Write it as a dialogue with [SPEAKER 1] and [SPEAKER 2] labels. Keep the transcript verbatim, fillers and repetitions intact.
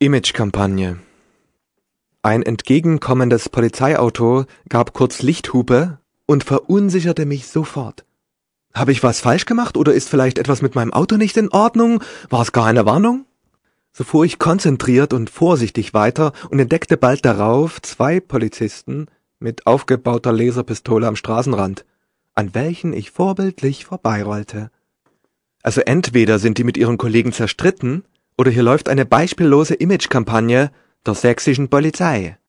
[SPEAKER 1] Imagekampagne. Ein entgegenkommendes Polizeiauto gab kurz Lichthupe und verunsicherte mich sofort. Habe ich was falsch gemacht oder ist vielleicht etwas mit meinem Auto nicht in Ordnung? War es gar eine Warnung? So fuhr ich konzentriert und vorsichtig weiter und entdeckte bald darauf zwei Polizisten mit aufgebauter Laserpistole am Straßenrand, an welchen ich vorbildlich vorbeirollte. Also entweder sind die mit ihren Kollegen zerstritten, oder hier läuft eine beispiellose Imagekampagne der sächsischen Polizei.